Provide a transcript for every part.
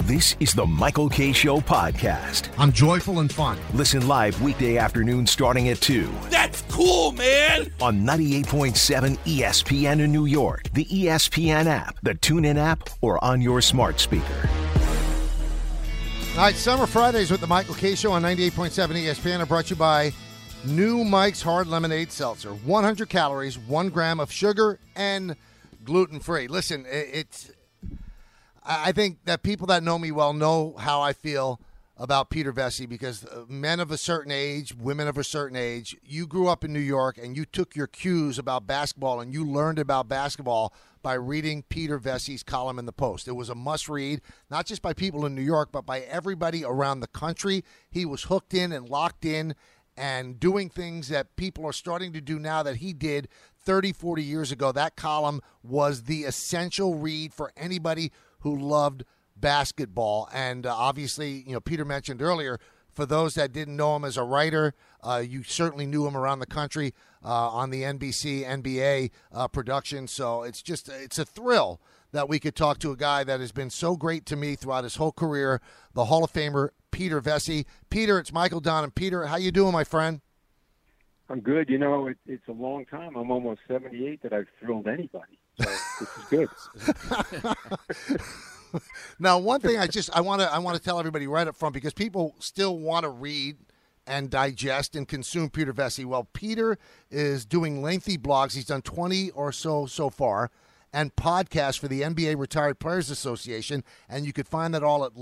This is the Michael Kay Show podcast. I'm joyful and fun. Listen live weekday afternoon starting at 2. That's cool, man! On 98.7 ESPN in New York, the ESPN app, the TuneIn app, or on your smart speaker. All right, Summer Fridays with the Michael Kay Show on 98.7 ESPN are brought to you by New Mike's Hard Lemonade Seltzer. 100 calories, 1 gram of sugar, and gluten-free. Listen, I think that people that know me well know how I feel about Peter Vecsey, because men of a certain age, women of a certain age, you grew up in New York and you took your cues about basketball and you learned about basketball by reading Peter Vecsey's column in the Post. It was a must-read, not just by people in New York, but by everybody around the country. He was hooked in and locked in and doing things that people are starting to do now that he did 30, 40 years ago. That column was the essential read for anybody who loved basketball. And obviously, Peter mentioned earlier, for those that didn't know him as a writer, you certainly knew him around the country on the NBC, NBA production. So it's a thrill that we could talk to a guy that has been so great to me throughout his whole career, the Hall of Famer, Peter Vecsey. Peter, it's Michael Don. And Peter, how you doing, my friend? I'm good. It's a long time. I'm almost 78 that I've thrilled anybody. So this is good. Now, one thing I want to tell everybody right up front, because people still want to read and digest and consume Peter Vecsey. Well, Peter is doing lengthy blogs. He's done 20 or so far, and podcasts for the NBA Retired Players Association, and you could find that all at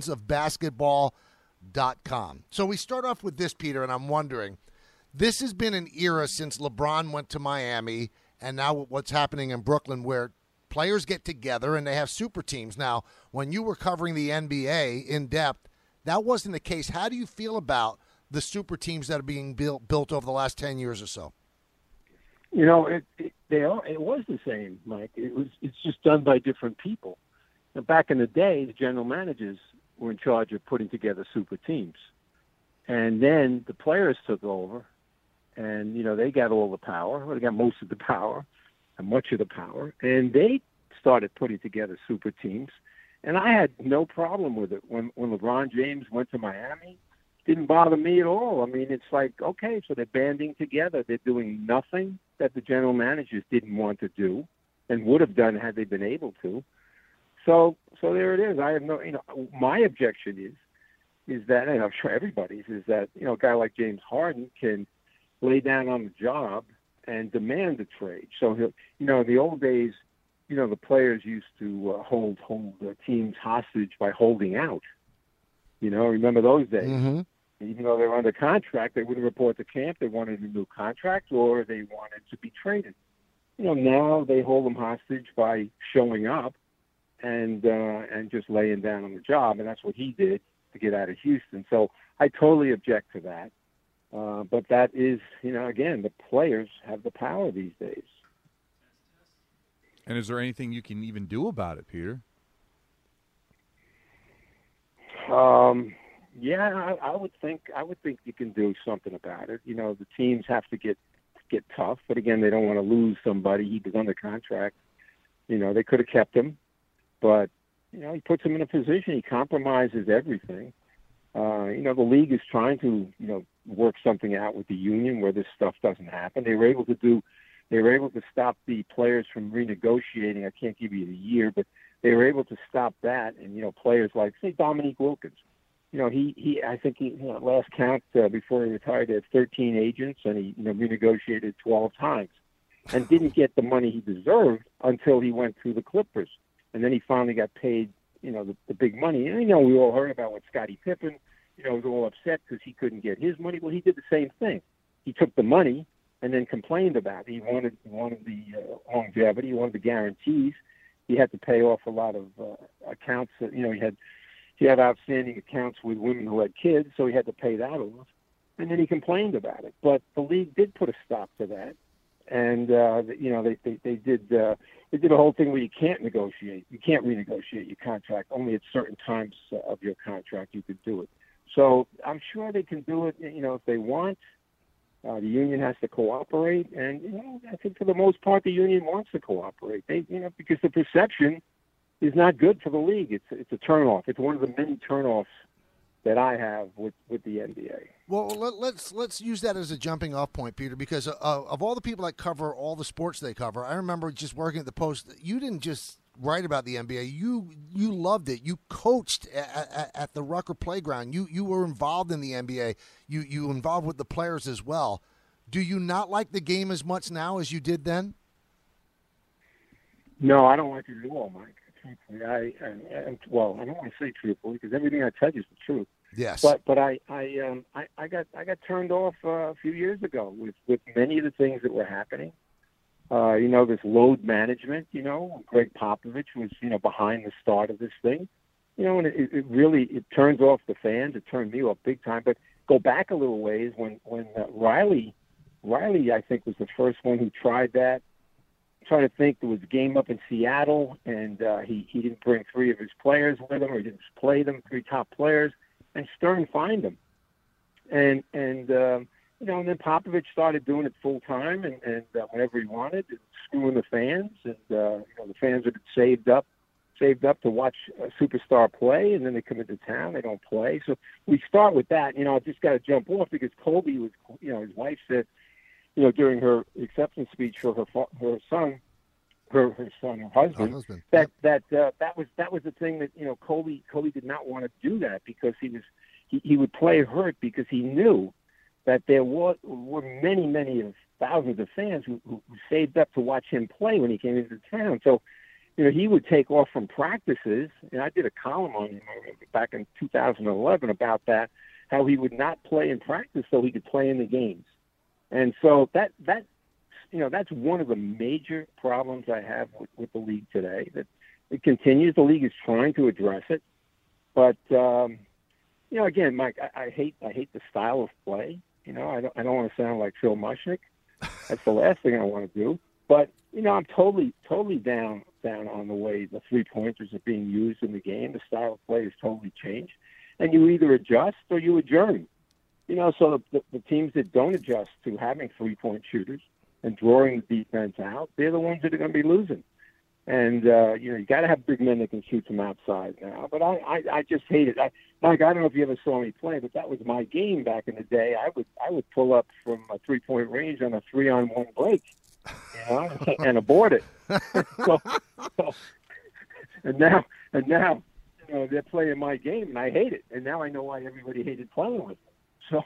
legendsofbasketball.com. So we start off with this, Peter, and I'm wondering, this has been an era since LeBron went to Miami, and now what's happening in Brooklyn, where players get together and they have super teams. Now, when you were covering the NBA in depth, that wasn't the case. How do you feel about the super teams that are being built over the last 10 years or so? It was the same, Mike. It's just done by different people. Now, back in the day, the general managers were in charge of putting together super teams. And then the players took over, and, they got all the power. Well, they got most of the power and much of the power. And they started putting together super teams. And I had no problem with it. When LeBron James went to Miami, it didn't bother me at all. I mean, it's like, okay, so they're banding together. They're doing nothing that the general managers didn't want to do and would have done had they been able to. So there it is. I have no, my objection is that, and I'm sure everybody's, is that, a guy like James Harden can lay down on the job and demand a trade. So in the old days, the players used to hold their teams hostage by holding out. Remember those days? Mm-hmm. Even though they were under contract, they wouldn't report to camp. They wanted a new contract, or they wanted to be traded. Now they hold them hostage by showing up and just laying down on the job, and that's what he did to get out of Houston. So I totally object to that. But that is, again, the players have the power these days. And is there anything you can even do about it, Peter? Yeah, I would think you can do something about it. The teams have to get tough, but again, they don't want to lose somebody. He was under contract. They could have kept him, but he puts him in a position. He compromises everything. The league is trying to, work something out with the union where this stuff doesn't happen. They were able to stop the players from renegotiating. I can't give you the year, but they were able to stop that. And, players like, say, Dominique Wilkins, I think last count before he retired, he had 13 agents, and he, renegotiated 12 times and didn't get the money he deserved until he went to the Clippers. And then he finally got paid, the big money. And, we all heard about what Scottie Pippen, was all upset because he couldn't get his money. Well, he did the same thing. He took the money and then complained about it. He wanted the longevity. He wanted the guarantees. He had to pay off a lot of accounts. He had outstanding accounts with women who had kids, so he had to pay that off. And then he complained about it. But the league did put a stop to that. And, they did a whole thing where you can't negotiate. You can't renegotiate your contract. Only at certain times of your contract you could do it. So I'm sure they can do it, if they want. The union has to cooperate, and I think for the most part the union wants to cooperate. They, because the perception is not good for the league. It's a turnoff. It's one of the many turnoffs that I have with the NBA. Well, let's use that as a jumping off point, Peter, because of all the people that cover all the sports they cover, I remember just working at the Post. You didn't just write about the NBA. You loved it. You coached at the Rucker Playground. You were involved in the NBA. You were involved with the players as well. Do you not like the game as much now as you did then? No, I don't like it at all, Mike. Truthfully, I don't want to say truthfully because everything I tell you is the truth. Yes. But I got turned off a few years ago with many of the things that were happening. This load management. Greg Popovich was behind the start of this thing. And it really turns off the fans. It turned me off big time. But go back a little ways when Riley I think was the first one who tried that. Trying to think, there was a game up in Seattle, and he didn't bring three of his players with him, or he didn't play them, three top players, and Stern fined him. And then Popovich started doing it full time, and whenever he wanted, screwing the fans, and the fans had saved up to watch a superstar play, and then they come into town, they don't play. So we start with that. I just got to jump off because Kobe was, his wife said, during her acceptance speech for her husband, that was the thing that Kobe did not want to do that because he would play hurt because he knew that there were many of thousands of fans who saved up to watch him play when he came into town. So he would take off from practices, and I did a column on him back in 2011 about that, how he would not play in practice so he could play in the games. And so that's one of the major problems I have with the league today. That it continues. The league is trying to address it, but again, Mike, I hate the style of play. I don't want to sound like Phil Mushnick. That's the last thing I want to do. But I'm totally down on the way the 3-pointers are being used in the game. The style of play has totally changed, and you either adjust or you adjourn. So the teams that don't adjust to having 3-point shooters and drawing the defense out, they're the ones that are going to be losing. And, you got to have big men that can shoot from outside now. But I just hate it. Mike, I don't know if you ever saw me play, but that was my game back in the day. I would pull up from a 3-point range on a 3-on-1 break, and abort it. And now, they're playing my game, and I hate it. And now I know why everybody hated playing with me. So,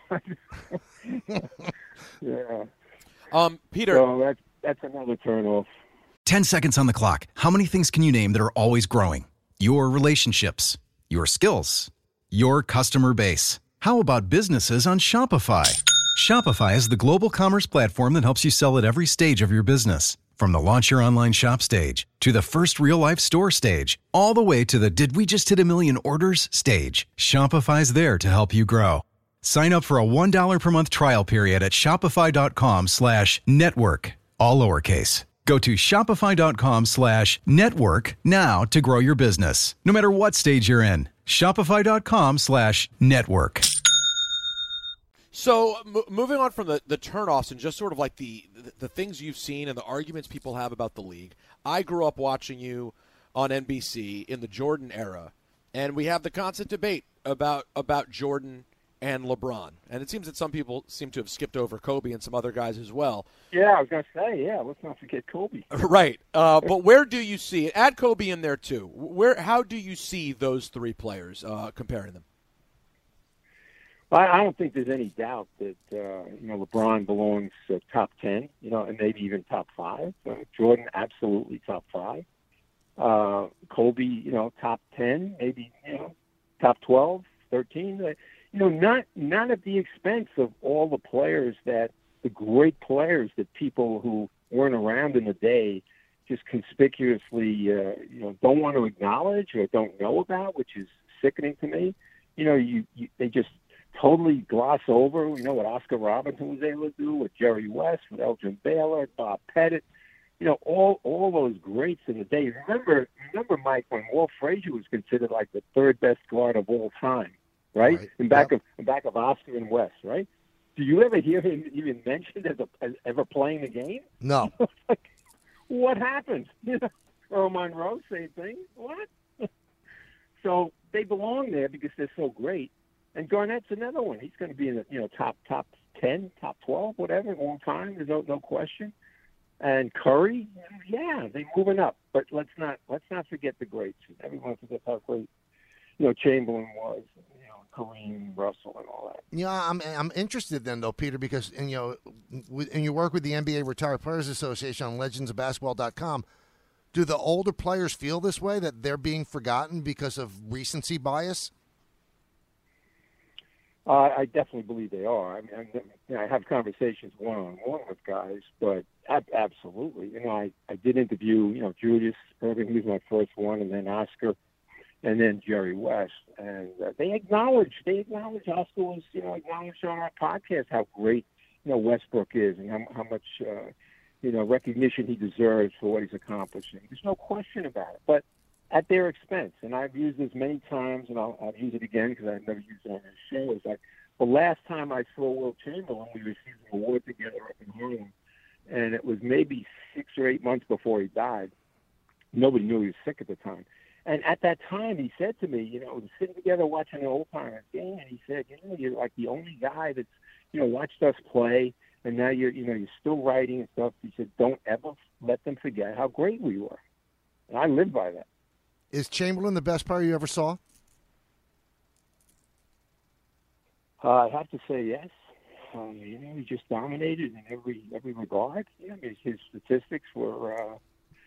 yeah. Peter. So that's another turnoff. 10 seconds on the clock. How many things can you name that are always growing? Your relationships, your skills, your customer base. How about businesses on Shopify? Shopify is the global commerce platform that helps you sell at every stage of your business. From the launch your online shop stage, to the first real-life store stage, all the way to the did we just hit 1 million orders stage. Shopify's there to help you grow. Sign up for a $1 per month trial period at shopify.com/network, all lowercase. Go to shopify.com/network now to grow your business, no matter what stage you're in. Shopify.com/network. So moving on from the turnoffs and just sort of like the things you've seen and the arguments people have about the league, I grew up watching you on NBC in the Jordan era, and we have the constant debate about Jordan and LeBron. And it seems that some people seem to have skipped over Kobe and some other guys as well. Yeah, I was going to say, let's not forget Kobe. Right. But where do you see, add Kobe in there too, how do you see those three players comparing them? I don't think there's any doubt that, LeBron belongs top 10, and maybe even top 5. Jordan, absolutely top 5. Kobe, top 10, maybe, top 12, 13. Not at the expense of all the players the great players that people who weren't around in the day just conspicuously, don't want to acknowledge or don't know about, which is sickening to me. They just totally gloss over, what Oscar Robertson was able to do, with Jerry West, with Elgin Baylor, Bob Pettit, all those greats in the day. Remember, Mike, when Walt Frazier was considered like the third best guard of all time, right? In back of Oscar and West, right? Do you ever hear him even mentioned as ever playing the game? No. Like, what happened? Earl Monroe, same thing. What? So they belong there because they're so great. And Garnett's another one. He's going to be in the top 10, top 12, whatever, all time. There's no question. And Curry, yeah, they're moving up. But let's not forget the greats. Everyone forgets how great Chamberlain was. Kareem, Russell, and all that. Yeah, I'm interested then, though, Peter, because and your work with the NBA Retired Players Association on legendsofbasketball.com, do the older players feel this way, that they're being forgotten because of recency bias? I definitely believe they are. I mean, I have conversations one-on-one with guys, but absolutely. I did interview, Julius Erving, he was my first one, and then Oscar, and then Jerry West, and they acknowledged Oscar was, acknowledged on our podcast how great, Westbrook is and how much, recognition he deserves for what he's accomplishing. There's no question about it, but at their expense. And I've used this many times, and I'll use it again because I've never used it on this show. Is like the last time I saw Wilt Chamberlain, we received an award together up in Harlem, and it was maybe 6 or 8 months before he died. Nobody knew he was sick at the time. And at that time, he said to me, sitting together watching an old-timers game, and he said, you're like the only guy that's, watched us play, and now you're still writing and stuff. He said, don't ever let them forget how great we were. And I live by that. Is Chamberlain the best player you ever saw? I have to say yes. He just dominated in every regard. His statistics were,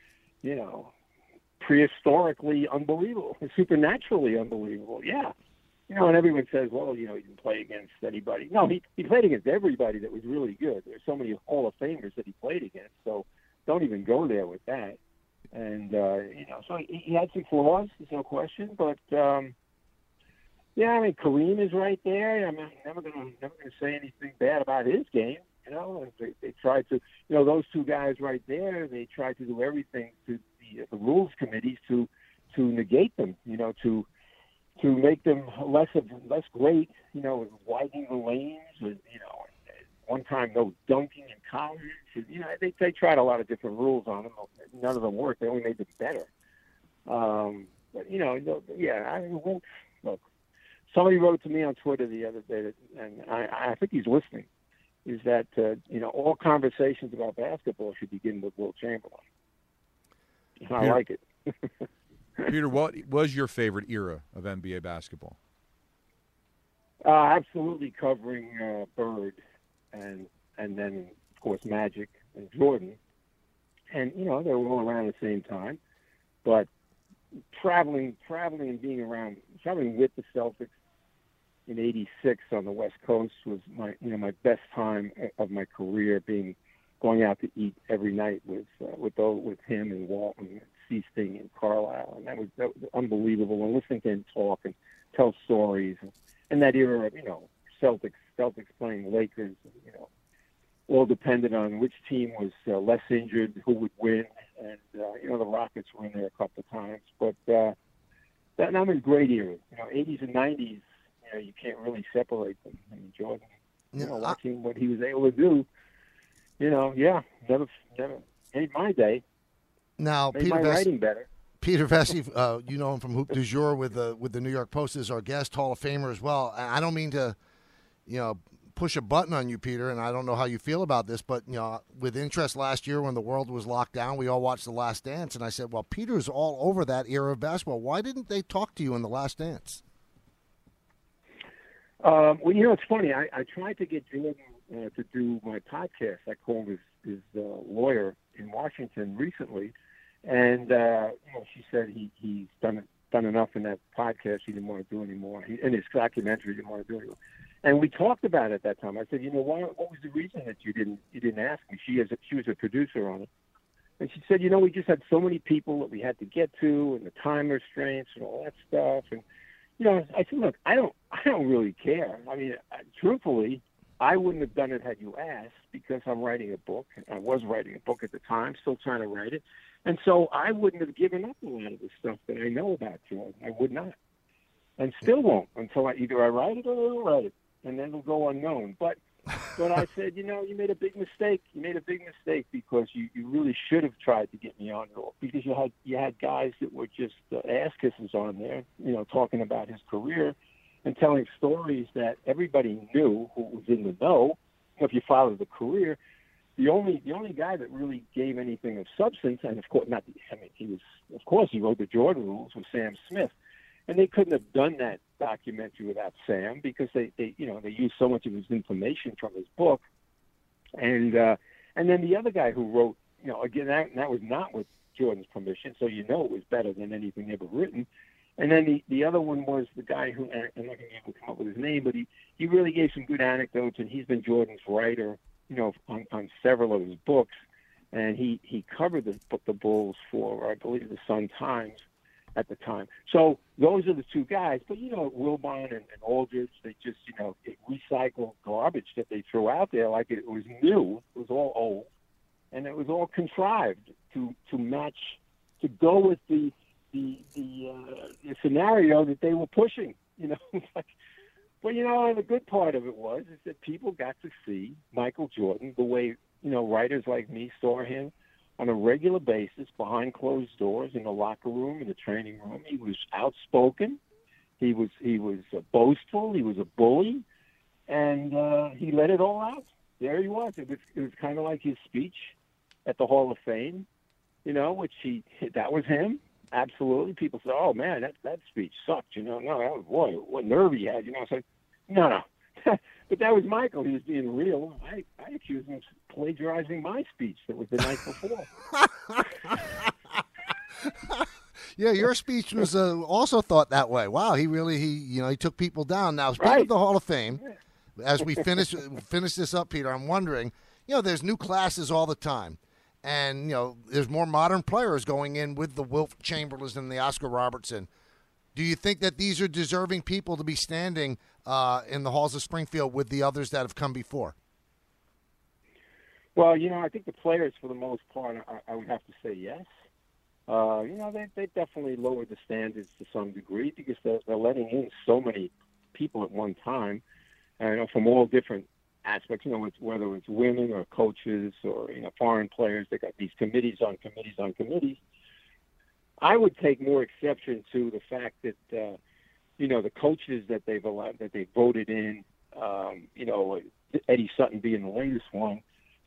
prehistorically unbelievable, supernaturally unbelievable. Yeah. And everyone says, well, he didn't play against anybody. No, he played against everybody that was really good. There's so many Hall of Famers that he played against, so don't even go there with that. And, so he had some flaws, there's no question. But, Kareem is right there. I'm never going to say anything bad about his game. They tried to, those two guys right there, they tried to do everything to the rules committees to negate them, to make them less great, widening the lanes, and, one time no dunking in college. They tried a lot of different rules on them. None of them worked. They only made them better. Look, somebody wrote to me on Twitter the other day, and I think he's listening, is that, all conversations about basketball should begin with Wilt Chamberlain. And I like it. Peter, what was your favorite era of NBA basketball? Absolutely covering Bird and then, of course, Magic and Jordan. And, they were all around the same time. But traveling and being around, traveling with the Celtics in '86 on the West Coast was my best time of my career, going out to eat every night with him and Walton and Seasting and Carlisle, and that was unbelievable. And listening to him talk and tell stories, and that era of Celtics playing Lakers, all depended on which team was less injured, who would win, and the Rockets were in there a couple of times. But that was a great era. 80s and 90s, you can't really separate them. I mean, Jordan, watching what he was able to do. Never made my day. Now, made my writing better. Peter Vecsey, you know him from Hoop du Jour with the New York Post, is our guest, Hall of Famer as well. I don't mean to, push a button on you, Peter, and I don't know how you feel about this, but with interest last year when the world was locked down, we all watched The Last Dance, and I said, well, Peter's all over that era of basketball. Why didn't they talk to you in The Last Dance? It's funny. I tried to get Jordan to do my podcast. I called his lawyer in Washington recently, and she said he's done enough in that podcast. He didn't want to do anymore. In his documentary, he didn't want to do anymore. And we talked about it at that time. I said, what was the reason that you didn't ask me? She was a producer on it, and she said, we just had so many people that we had to get to, and the time restraints and all that stuff. And I said, look, I don't really care. I mean, truthfully, I wouldn't have done it had you asked, because I'm writing a book. I was writing a book at the time, still trying to write it. And so I wouldn't have given up a lot of the stuff that I know about Jordan. I would not. And still won't until either I write it or I don't write it. And then it'll go unknown. But But I said, you made a big mistake. You made a big mistake because you really should have tried to get me on your, because you had guys that were just ass kisses on there, talking about his career and telling stories that everybody knew who was in the know. If you followed the career, the only guy that really gave anything of substance, and of course he wrote the Jordan Rules, was Sam Smith. And they couldn't have done that documentary without Sam because they used so much of his information from his book. And then the other guy who wrote, again, that was not with Jordan's permission, so it was better than anything ever written. And then the other one was the guy who, I'm not going to be able to come up with his name, but he really gave some good anecdotes, and he's been Jordan's writer, on several of his books. And he covered the Bulls for, I believe, the Sun-Times at the time. So those are the two guys. But, Wilbon and Aldridge, they just, recycled garbage that they threw out there like it was new. It was all old. And it was all contrived to match, to go with the scenario that they were pushing, But, the good part of it is that people got to see Michael Jordan the way, writers like me saw him on a regular basis behind closed doors in the locker room, in the training room. He was outspoken. He was boastful. He was a bully. And he let it all out. There he was. It was kind of like his speech at the Hall of Fame, which that was him. Absolutely. People say, oh, man, that speech sucked. No, boy, what nerve he had. I said, no. But that was Michael. He was being real. I accused him of plagiarizing my speech that was the night before. Yeah, your speech was also thought that way. Wow, he took people down. Now, speaking of the Hall of Fame, as we finish this up, Peter, I'm wondering, there's new classes all the time. And, there's more modern players going in with the Wilt Chamberlains and the Oscar Robertson. Do you think that these are deserving people to be standing in the halls of Springfield with the others that have come before? Well, I think the players, for the most part, I would have to say yes. They definitely lowered the standards to some degree because they're letting in so many people at one time, from all different aspects, whether it's women or coaches or, foreign players. They got these committees on committees on committees. I would take more exception to the fact that, the coaches that they've allowed, that they voted in, Eddie Sutton being the latest one,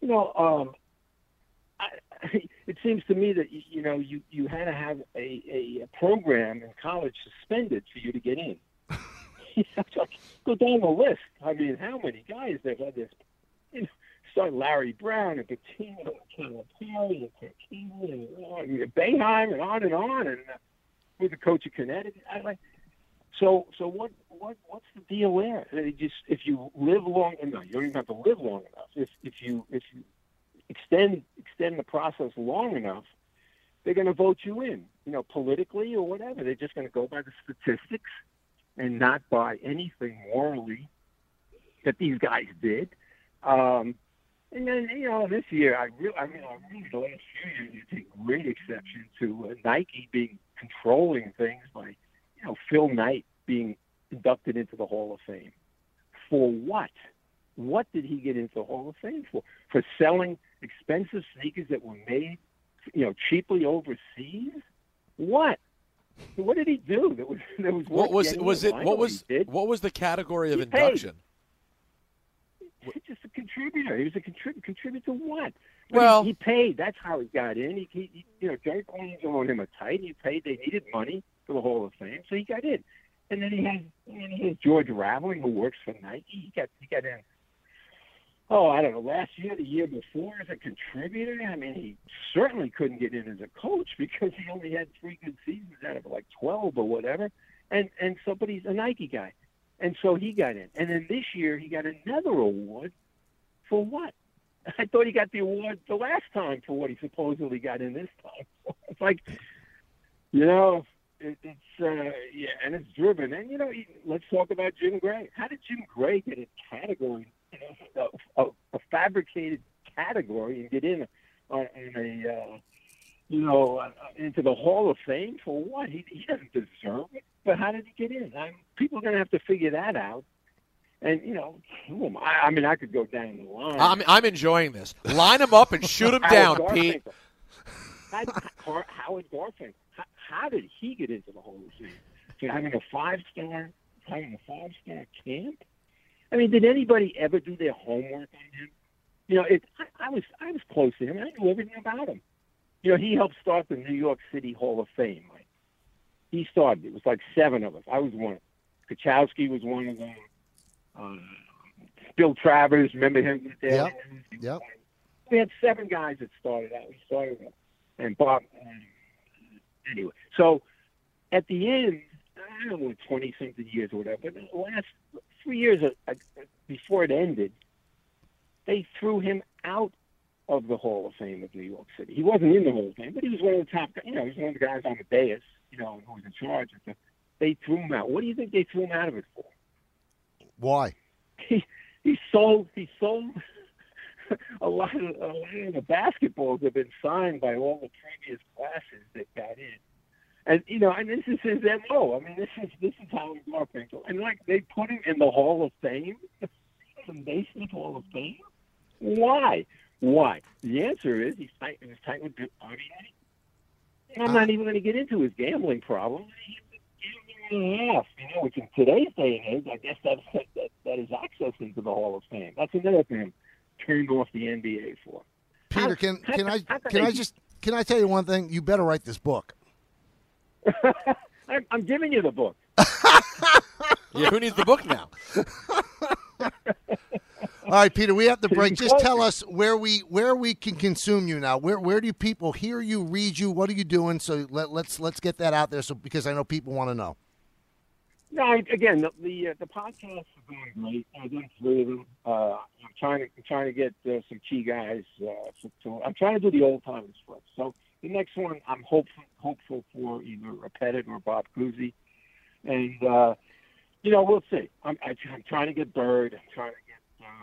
it seems to me that, you had to have a program in college suspended for you to get in. Go down the list. I mean, how many guys they've had this, start Larry Brown and Pitino and Calipari and Kirkini and Boeheim and on, and with the coach of Connecticut. So what's the deal there? If you live long enough, you don't even have to live long enough. If you extend the process long enough, they're going to vote you in, politically or whatever. They're just going to go by the statistics and not by anything morally that these guys did. And then, this year, I really the last few years, you take great exception to Nike being controlling things by, Phil Knight being inducted into the Hall of Fame. For what? What did he get into the Hall of Fame for? For selling expensive sneakers that were made, cheaply overseas? What? What did he do? What was the category of induction? He's just a contributor. He was a contributor to what? Well, he paid. That's how he got in. Jerry Queens owed him a tight. He paid. They needed money for the Hall of Fame, so he got in. And then he has George Raveling, who works for Nike. He got in. Oh, I don't know. Last year, the year before, as a contributor. I mean, he certainly couldn't get in as a coach because he only had 3 good seasons out of 12 or whatever. And so, but he's a Nike guy. And so he got in. And then this year he got another award for what? I thought he got the award the last time for what he supposedly got in this time. It's like, it's and it's driven. And, let's talk about Jim Gray. How did Jim Gray get a category, a fabricated category and get in into the Hall of Fame for what? He doesn't deserve it. But how did he get in? People are going to have to figure that out. And, I mean, I could go down the line. I'm enjoying this. Line him up and shoot him down, Pete. Howard Garfinkel. How did he get into the Hall of Fame? So having a five-star camp? I mean, did anybody ever do their homework on him? I was close to him. I knew everything about him. He helped start the New York City Hall of Fame. Right? He started. It was like 7 of us. I was one. Kachowski was one of them. Bill Travers, remember him? Yep. We had 7 guys that started out. We started with, and Bob. Anyway, so at the end, I don't know, 20-something years or whatever, but the last 3 years before it ended, they threw him out of the Hall of Fame of New York City. He wasn't in the Hall of Fame, but he was one of the top. He was one of the guys on the dais. Who was in charge. They threw him out. What do you think they threw him out of it for? Why? He sold a lot of the basketballs have been signed by all the previous classes that got in. And and this is his MO. I mean, this is Howard Garfinkel. And they put him in the Hall of Fame, the basement Hall of Fame. Why? The answer is he was tight with RBA. I'm not even going to get into his gambling problem. Which in today's day and age, I guess that is access into the Hall of Fame. That's another thing turned off the NBA for. Peter, can I tell you one thing? You better write this book. I'm giving you the book. Yeah, who needs the book now? All right, Peter, we have to break. Just tell us where we can consume you now. Where do people hear you, read you? What are you doing? So let's get that out there. So because I know people want to know. No, again, the podcasts are going great. I've done 3 of them. I'm trying to get some key guys. I'm trying to do the old timers first. So the next one, I'm hopeful for either Pettit or Bob Cousy, and we'll see. I'm trying to get Bird. I'm trying to get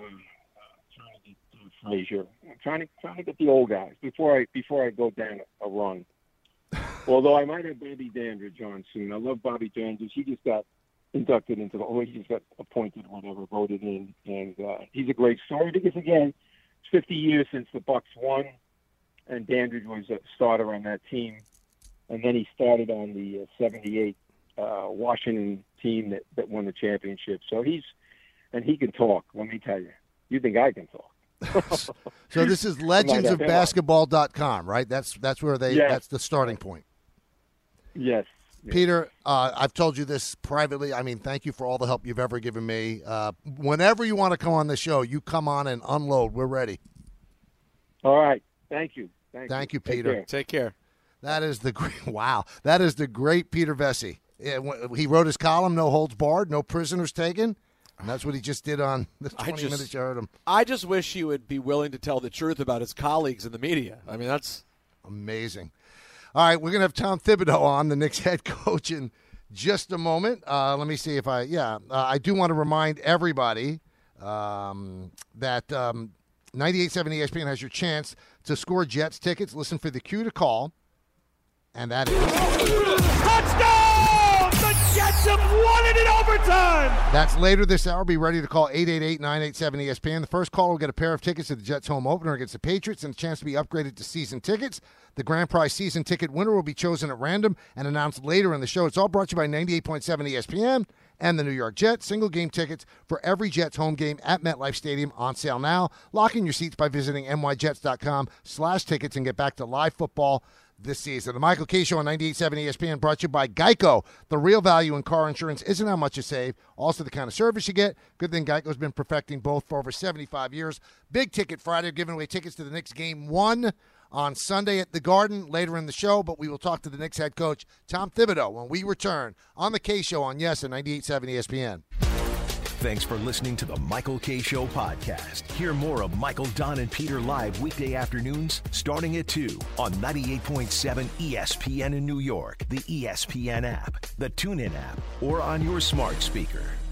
Frazier. I'm trying to get the old guys before I go down a run. Although I might have Bobby Dandridge on soon. I love Bobby Dandridge. He just got inducted into he just got appointed, whatever, voted in, and he's a great story because again, it's 50 years since the Bucks won, and Dandridge was a starter on that team, and then he started on the '78 Washington team that won the championship. So he can talk. Let me tell you. You think I can talk? So this is legendsofbasketball.com, right? That's where that's the starting point. Yes. Peter, I've told you this privately. I mean, thank you for all the help you've ever given me. Whenever you want to come on the show, you come on and unload. We're ready. All right. Thank you. Thank you, Peter. Take care. That is the great. Wow, that is the great Peter Vesey. He wrote his column, "No Holds Barred, No Prisoners Taken." And that's what he just did on the 20 minutes you heard him. I just wish he would be willing to tell the truth about his colleagues in the media. I mean, that's amazing. All right, we're going to have Tom Thibodeau on, the Knicks head coach, in just a moment. Let me see if I do want to remind everybody that 98.7 ESPN has your chance to score Jets tickets. Listen for the cue to call, and that is... Touchdown! The Jets have won it in overtime! That's later this hour. Be ready to call 888-987-ESPN. The first caller will get a pair of tickets to the Jets home opener against the Patriots and a chance to be upgraded to season tickets. The grand prize season ticket winner will be chosen at random and announced later in the show. It's all brought to you by 98.7 ESPN and the New York Jets. Single game tickets for every Jets home game at MetLife Stadium on sale now. Lock in your seats by visiting nyjets.com/tickets and get back to live football this season. The Michael Kay Show on 98.7 ESPN brought to you by Geico. The real value in car insurance isn't how much you save, also the kind of service you get. Good thing Geico's been perfecting both for over 75 years. Big Ticket Friday, giving away tickets to the Knicks game 1 on Sunday at the Garden later in the show, but we will talk to the Knicks head coach, Tom Thibodeau, when we return on the Kay Show on Yes at 98.7 ESPN. Thanks for listening to the Michael Kay Show podcast. Hear more of Michael, Don, and Peter live weekday afternoons starting at 2 on 98.7 ESPN in New York, the ESPN app, the TuneIn app, or on your smart speaker.